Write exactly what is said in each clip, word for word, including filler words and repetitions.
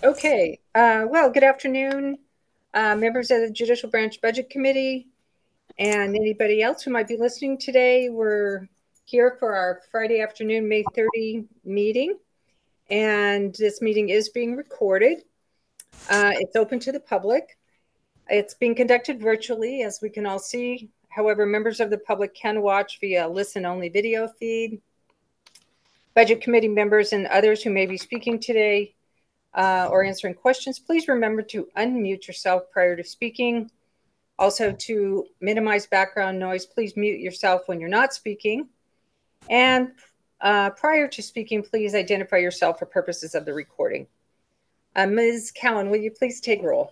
Okay, uh, well, good afternoon, uh, members of the Judicial Branch Budget Committee and anybody else who might be listening today. We're here for our Friday afternoon, May thirtieth meeting, and this meeting is being recorded. Uh, it's open to the public. It's being conducted virtually, as we can all see. However, members of the public can watch via listen-only video feed. Budget Committee members and others who may be speaking today Uh, or answering questions, please remember to unmute yourself prior to speaking. Also, to minimize background noise, please mute yourself when you're not speaking. And uh, prior to speaking, please identify yourself for purposes of the recording. Uh, Miz Cowan, will you please take roll?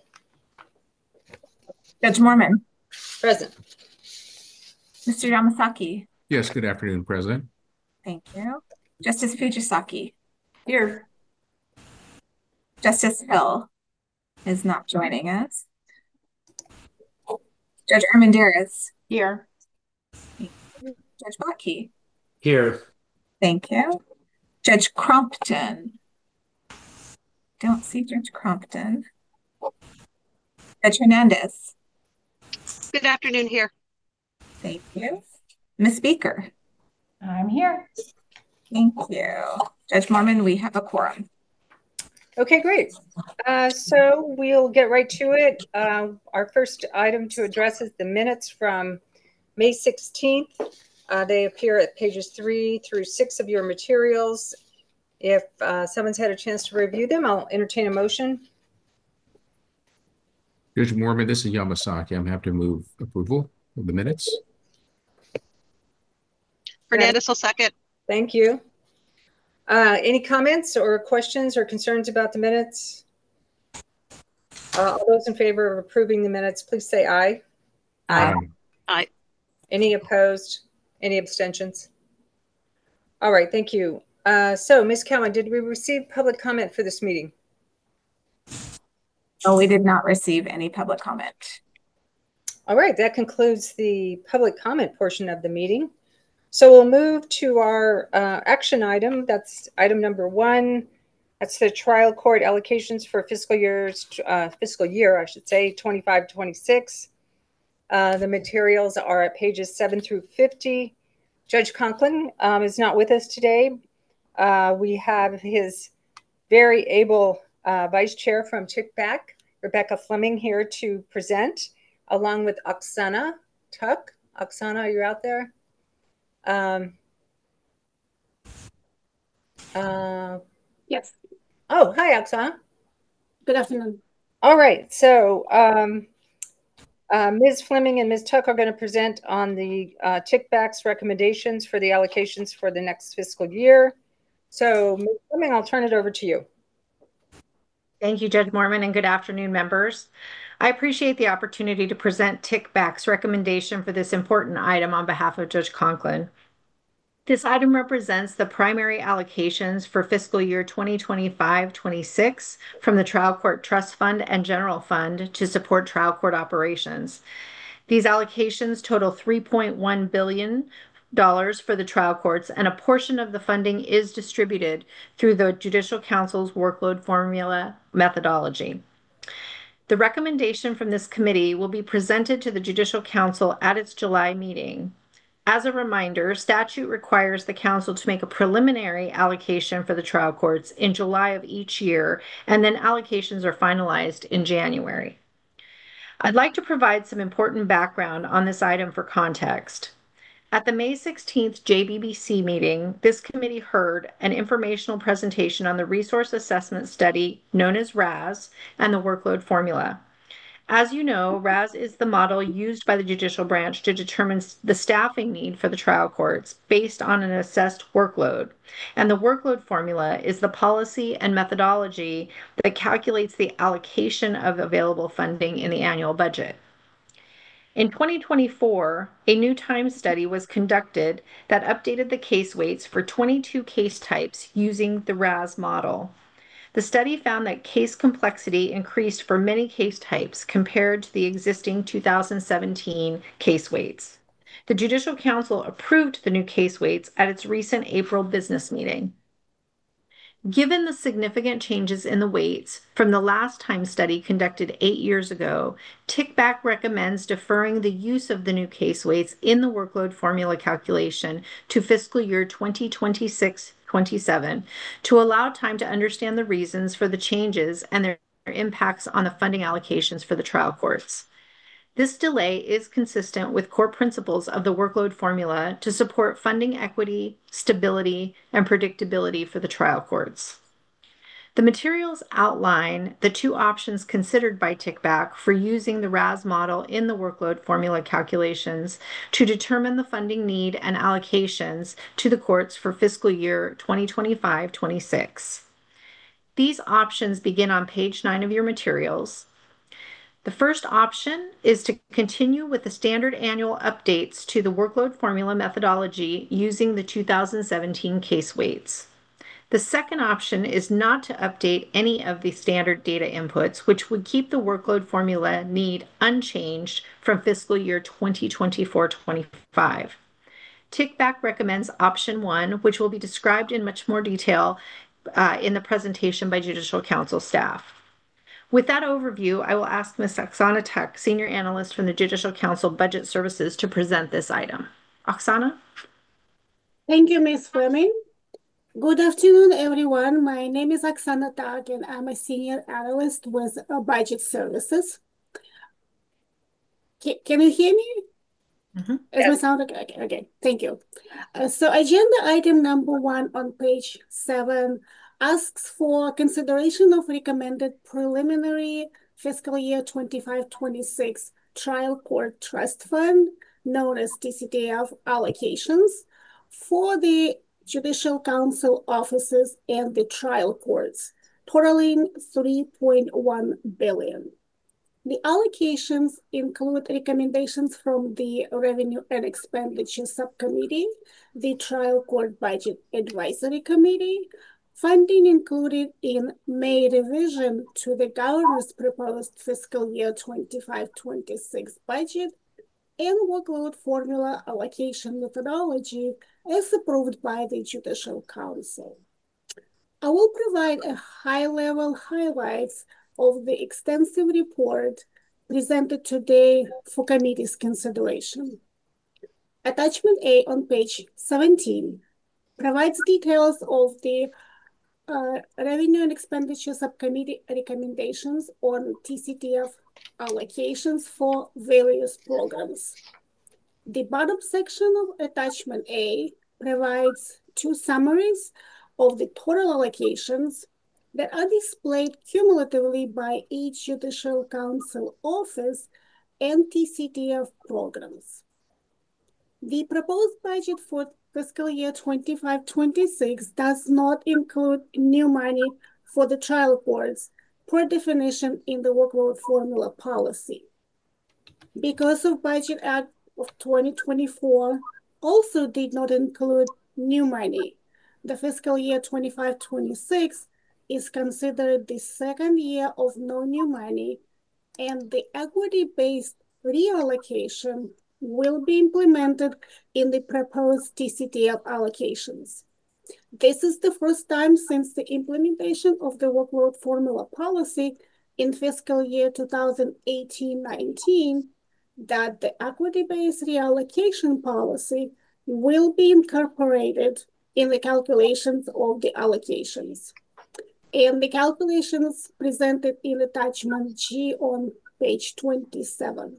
Judge Mormon. Present. Mister Yamasaki. Yes, good afternoon, President. Thank you. Justice Fujisaki. Here. Justice Hill is not joining us. Judge Armendariz. Here. Judge Botke. Here. Thank you. Judge Crompton. Don't see Judge Crompton. Judge Hernandez. Good afternoon here. Thank you. Miz Speaker. I'm here. Thank you. Judge Mormon, we have a quorum. Okay, great. Uh, so we'll get right to it. Uh, our first item to address is the minutes from May sixteenth. Uh, they appear at pages three through six of your materials. If uh, someone's had a chance to review them, I'll entertain a motion. Judge Mormon, this is Yamasaki. I'm happy to move approval of the minutes. Hernandez will second. Thank you. Uh, any comments or questions or concerns about the minutes? Uh, all those in favor of approving the minutes, please say aye. Aye. Aye. Any opposed? Any abstentions? All right, thank you. Uh, so, Miz Cowan, did we receive public comment for this meeting? No, we did not receive any public comment. All right, that concludes the public comment portion of the meeting. So we'll move to our uh, action item. That's item number one. That's the trial court allocations for fiscal years, uh, fiscal year, I should say, twenty-five twenty-six. Uh, the materials are at pages seven through fifty. Judge Conklin um, is not with us today. Uh, we have his very able uh, vice chair from TICBAC, Rebecca Fleming, here to present, along with Oksana Tuck. Oksana, are you out there? Um, uh, Yes. oh, hi, Oksana. Good afternoon. All right. So um, uh, Miz Fleming and Miz Tuck are going to present on the uh, TICBAC's recommendations for the allocations for the next fiscal year. So Miz Fleming, I'll turn it over to you. Thank you, Judge Mormon, and good afternoon, members. I appreciate the opportunity to present TICBAC's recommendation for this important item on behalf of Judge Conklin. This item represents the primary allocations for fiscal year twenty twenty-five twenty-six from the Trial Court Trust Fund and General Fund to support trial court operations. These allocations total three point one billion dollars for the trial courts, and a portion of the funding is distributed through the Judicial Council's workload formula methodology. The recommendation from this committee will be presented to the Judicial Council at its July meeting. As a reminder, statute requires the council to make a preliminary allocation for the trial courts in July of each year, and then allocations are finalized in January. I'd like to provide some important background on this item for context. At the May sixteenth J B B C meeting, this committee heard an informational presentation on the resource assessment study known as R A S and the workload formula. As you know, R A S is the model used by the judicial branch to determine the staffing need for the trial courts based on an assessed workload. And the workload formula is the policy and methodology that calculates the allocation of available funding in the annual budget. In twenty twenty-four, a new time study was conducted that updated the case weights for twenty-two case types using the R A S model. The study found that case complexity increased for many case types compared to the existing two thousand seventeen case weights. The Judicial Council approved the new case weights at its recent April business meeting. Given the significant changes in the weights from the last time study conducted eight years ago, TICBAC recommends deferring the use of the new case weights in the workload formula calculation to fiscal year twenty twenty-six twenty-seven to allow time to understand the reasons for the changes and their impacts on the funding allocations for the trial courts. This delay is consistent with core principles of the workload formula to support funding equity, stability, and predictability for the trial courts. The materials outline the two options considered by TICBAC for using the R A S model in the workload formula calculations to determine the funding need and allocations to the courts for fiscal year twenty twenty-five twenty-six. These options begin on page nine of your materials. The first option is to continue with the standard annual updates to the workload formula methodology using the two thousand seventeen case weights. The second option is not to update any of the standard data inputs, which would keep the workload formula need unchanged from fiscal year twenty twenty-four twenty-five. TICBAC recommends option one, which will be described in much more detail uh, in the presentation by Judicial Council staff. With that overview, I will ask Miz Oksana Tek, Senior Analyst from the Judicial Council Budget Services, to present this item. Oksana? Thank you, Miz Fleming. Good afternoon, everyone. My name is Oksana Tek, and I'm a Senior Analyst with uh, Budget Services. Can, can you hear me? Mm-hmm. Is my sound okay? Okay, okay. Thank you. Uh, so agenda item number one on page seven asks for consideration of recommended preliminary fiscal year twenty-five twenty-six trial court trust fund, known as T C T F allocations, for the Judicial Council offices and the trial courts, totaling three point one billion dollars. The allocations include recommendations from the Revenue and Expenditure Subcommittee, the Trial Court Budget Advisory Committee, funding included in May revision to the governor's proposed fiscal year twenty-five twenty-six budget, and workload formula allocation methodology as approved by the Judicial Council. I will provide a high-level highlights of the extensive report presented today for committee's consideration. Attachment A on page seventeen provides details of the uh, Revenue and Expenditure Subcommittee recommendations on T C T F allocations for various programs. The bottom section of attachment A provides two summaries of the total allocations that are displayed cumulatively by each Judicial Council office and T C T F programs. The proposed budget for fiscal year twenty-five twenty-six does not include new money for the trial courts per definition in the workload formula policy. Because of Budget Act of twenty twenty-four also did not include new money, the fiscal year twenty-five twenty-six is considered the second year of no new money, and the equity-based reallocation will be implemented in the proposed T C T F allocations. This is the first time since the implementation of the workload formula policy in fiscal year two thousand eighteen nineteen that the equity-based reallocation policy will be incorporated in the calculations of the allocations. And the calculations presented in attachment G on page twenty-seven.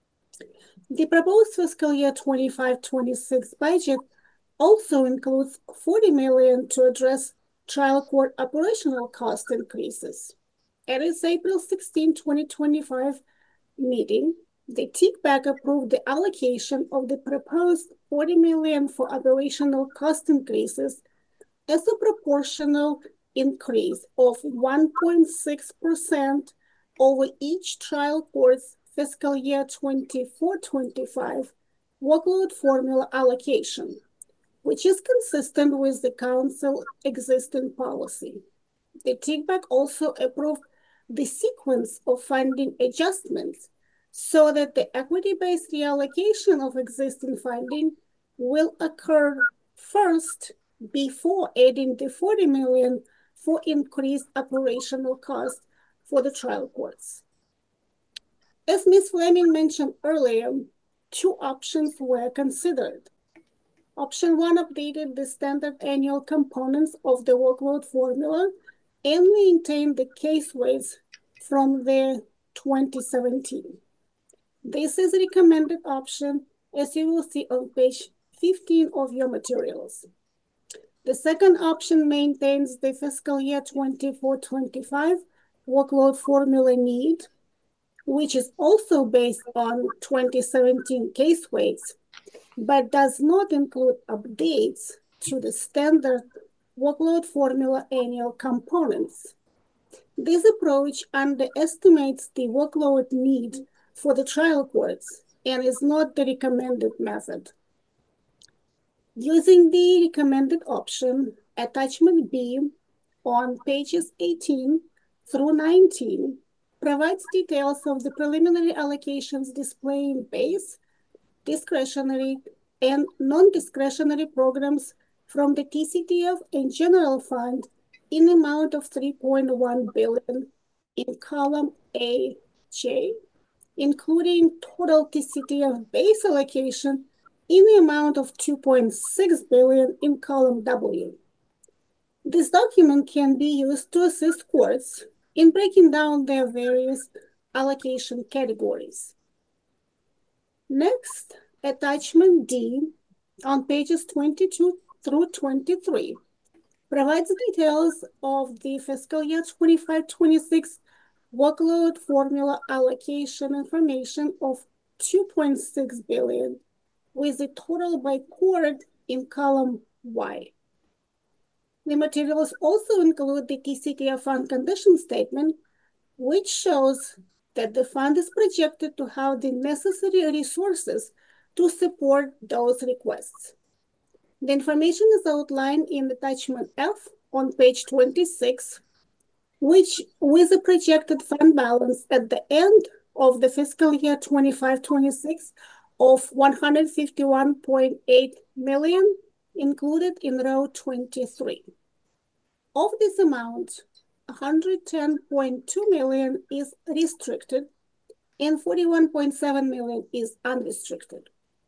The proposed fiscal year twenty-five twenty-six budget also includes forty million dollars to address trial court operational cost increases. At its April sixteenth, twenty twenty-five meeting, the TICBAC approved the allocation of the proposed forty million dollars for operational cost increases as a proportional increase of one point six percent over each trial court's fiscal year twenty-four twenty-five workload formula allocation, which is consistent with the council existing policy. The TICBAC also approved the sequence of funding adjustments so that the equity-based reallocation of existing funding will occur first before adding the forty million dollars for increased operational costs for the trial courts. As Miz Fleming mentioned earlier, two options were considered. Option one updated the standard annual components of the workload formula and maintained the case weights from the twenty seventeen. This is a recommended option, as you will see on page fifteen of your materials. The second option maintains the fiscal year twenty-four twenty-five workload formula need, which is also based on twenty seventeen case weights, but does not include updates to the standard workload formula annual components. This approach underestimates the workload need for the trial courts and is not the recommended method. Using the recommended option, attachment B on pages eighteen through nineteen provides details of the preliminary allocations displaying base, discretionary, and non-discretionary programs from the T C T F and General Fund in the amount of three point one billion dollars in column A J, including total T C T F base allocation in the amount of two point six billion dollars in column W. This document can be used to assist courts in breaking down their various allocation categories. Next, attachment D on pages twenty-two through twenty-three provides details of the fiscal year twenty-five twenty-six workload formula allocation information of two point six billion dollars with the total by court in column Y. The materials also include the T C T F fund condition statement, which shows that the fund is projected to have the necessary resources to support those requests. The information is outlined in attachment F on page twenty-six, which with a projected fund balance at the end of the fiscal year twenty-five twenty-six of one hundred fifty-one point eight million dollars included in row twenty-three. Of this amount, one hundred ten point two million dollars is restricted and forty-one point seven million dollars is unrestricted.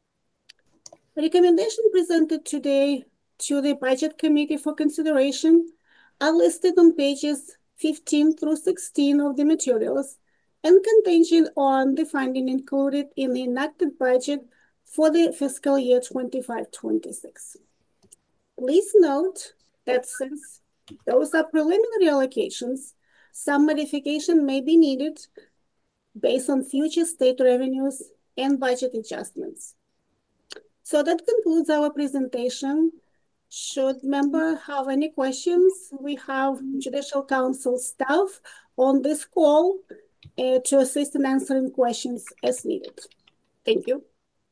The recommendation presented today to the Budget Committee for consideration are listed on pages fifteen through sixteen of the materials and contingent on the funding included in the enacted budget for the fiscal year twenty-five twenty-six. Please note that since those are preliminary allocations, some modification may be needed based on future state revenues and budget adjustments. So that concludes our presentation. Should member have any questions, we have Judicial Council staff on this call uh, to assist in answering questions as needed. Thank you.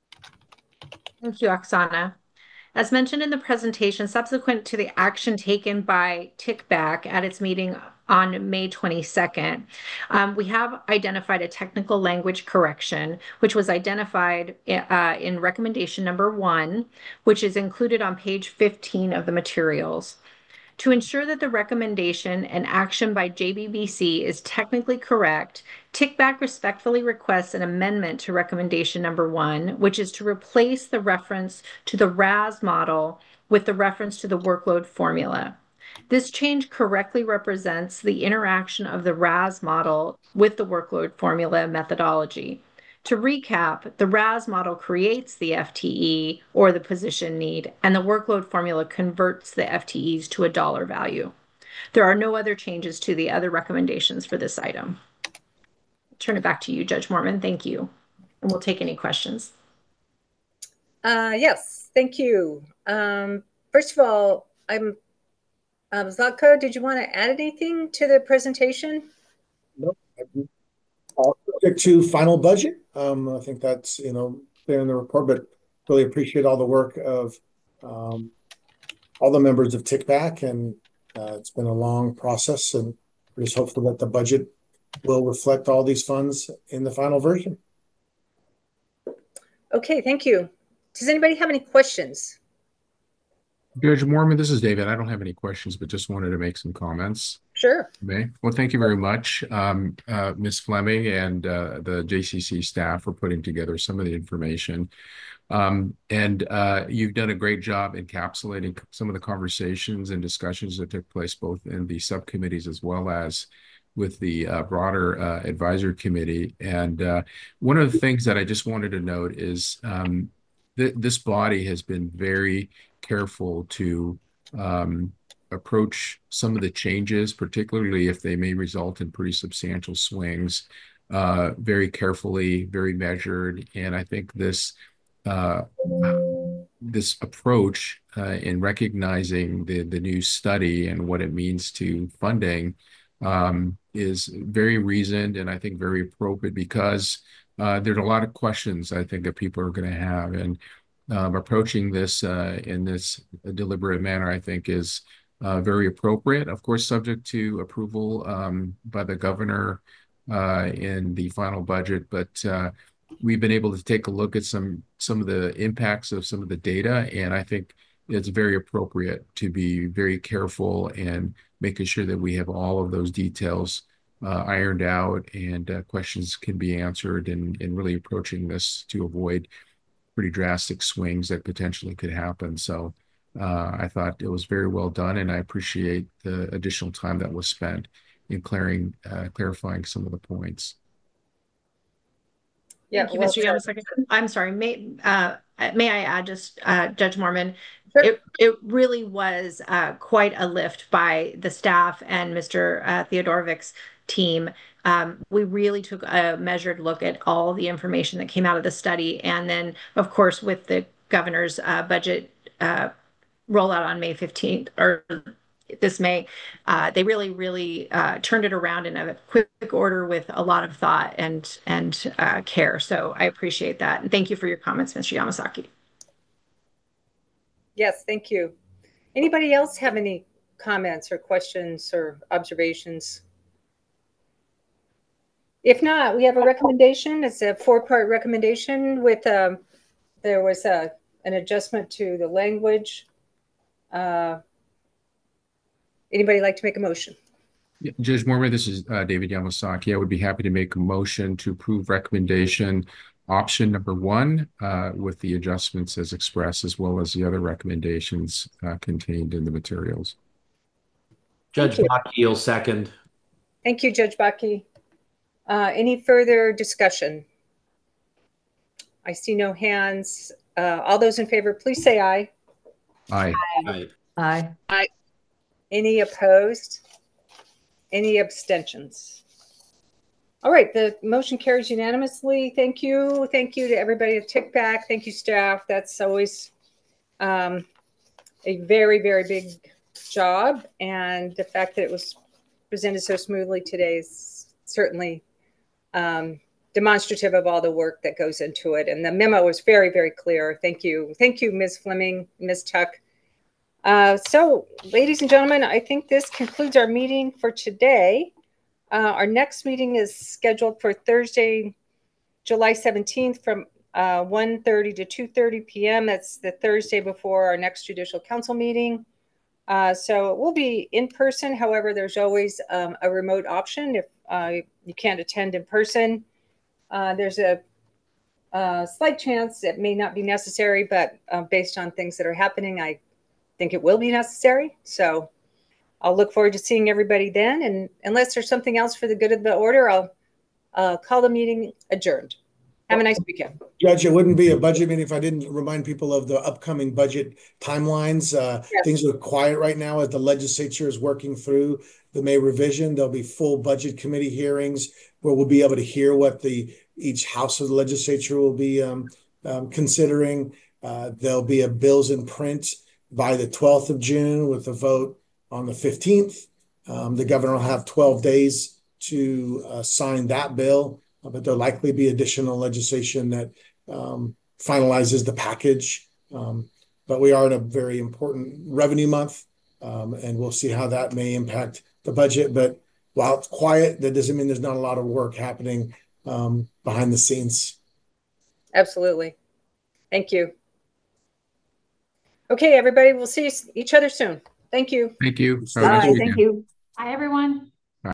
Thank you, Oksana. As mentioned in the presentation, subsequent to the action taken by T I C B A C at its meeting on May twenty-second, um, we have identified a technical language correction, which was identified uh, in recommendation number one, which is included on page fifteen of the materials. To ensure that the recommendation and action by J B B C is technically correct, T I C B A C respectfully requests an amendment to recommendation number one, which is to replace the reference to the R A S model with the reference to the workload formula. This change correctly represents the interaction of the R A S model with the workload formula methodology. To recap, the R A S model creates the F T E or the position need, and the workload formula converts the F T Es to a dollar value. There are no other changes to the other recommendations for this item. I'll turn it back to you, Judge Mormon. Thank you. And we'll take any questions. Uh, yes, thank you. Um, first of all, I'm um, Zlatko, did you want to add anything to the presentation? No, all subject to final budget. Um, I think that's, you know, there in the report, but really appreciate all the work of um, all the members of T I C B A C, and uh, it's been a long process, and we're just hopeful that the budget will reflect all these funds in the final version. Okay, thank you. Does anybody have any questions? Judge Mormon, this is David. I don't have any questions, but just wanted to make some comments. Sure. May. Well, thank you very much, um, uh, Miz Fleming and uh, the J C C staff for putting together some of the information. Um, and uh, you've done a great job encapsulating some of the conversations and discussions that took place both in the subcommittees as well as with the uh, broader uh, advisory committee. And uh, one of the things that I just wanted to note is um, th this body has been very careful to um, approach some of the changes, particularly if they may result in pretty substantial swings, uh, very carefully, very measured. And I think this uh, this approach uh, in recognizing the the new study and what it means to funding um, is very reasoned and I think very appropriate because uh, there's a lot of questions I think that people are going to have, and um, approaching this uh, in this deliberate manner I think is uh, very appropriate. Of course, subject to approval um, by the governor uh, in the final budget, but uh, we've been able to take a look at some some of the impacts of some of the data, and I think it's very appropriate to be very careful and making sure that we have all of those details uh, ironed out and uh, questions can be answered, and, and really approaching this to avoid pretty drastic swings that potentially could happen. So uh, I thought it was very well done, and I appreciate the additional time that was spent in clearing, uh, clarifying some of the points. Yeah, Thank you, well Mister Yamasaki. I'm sorry, may, uh, may I add just, uh, Judge Mormon, Sure. it, it really was uh, quite a lift by the staff and Mister Uh, Theodorovic's team. Um, we really took a measured look at all the information that came out of the study. And then, of course, with the governor's uh, budget uh, rollout on May fifteenth, or this May, uh, they really, really uh, turned it around in a quick order with a lot of thought and and uh, care. So I appreciate that. And thank you for your comments, Mister Yamasaki. Yes, thank you. Anybody else have any comments or questions or observations? If not, we have a recommendation. It's a four-part recommendation with, um, there was a, an adjustment to the language. Uh, anybody like to make a motion? Yeah, Judge Mormon, this is uh, David Yamasaki. I would be happy to make a motion to approve recommendation option number one uh, with the adjustments as expressed, as well as the other recommendations uh, contained in the materials. Judge Bakke will second. Thank you, Judge Bakke. Uh, any further discussion? I see no hands. Uh, all those in favor, please say aye. Aye. Aye. Aye. Aye. Any opposed? Any abstentions? All right, the motion carries unanimously. Thank you. Thank you to everybody at TICBAC. Thank you, staff. That's always um, a very, very big job. And the fact that it was presented so smoothly today is certainly um, demonstrative of all the work that goes into it. And the memo was very, very clear. Thank you. Thank you, Miz Fleming, Miz Tuck. Uh, so, ladies and gentlemen, I think this concludes our meeting for today. Uh, our next meeting is scheduled for Thursday, July seventeenth from uh, one thirty to two thirty p m That's the Thursday before our next Judicial Council meeting. Uh, so it will be in person. However, there's always um, a remote option if uh, you can't attend in person. Uh, there's a, a slight chance it may not be necessary, but uh, based on things that are happening, I think it will be necessary. So I'll look forward to seeing everybody then. And unless there's something else for the good of the order, I'll uh, call the meeting adjourned. Have a nice weekend. Judge, it wouldn't be a budget meeting if I didn't remind people of the upcoming budget timelines. Uh, Yes. Things are quiet right now as the legislature is working through the May revision. There'll be full budget committee hearings where we'll be able to hear what the each house of the legislature will be um, um, considering. Uh, there'll be a bills in print by the twelfth of June with a vote on the fifteenth. Um, the governor will have twelve days to uh, sign that bill. Uh, but there'll likely be additional legislation that um, finalizes the package. Um, but we are in a very important revenue month, um, and we'll see how that may impact the budget. But while it's quiet, that doesn't mean there's not a lot of work happening um, behind the scenes. Absolutely. Thank you. Okay, everybody, we'll see each other soon. Thank you. Thank you. Have a nice Bye. weekend. Thank you. Hi, everyone.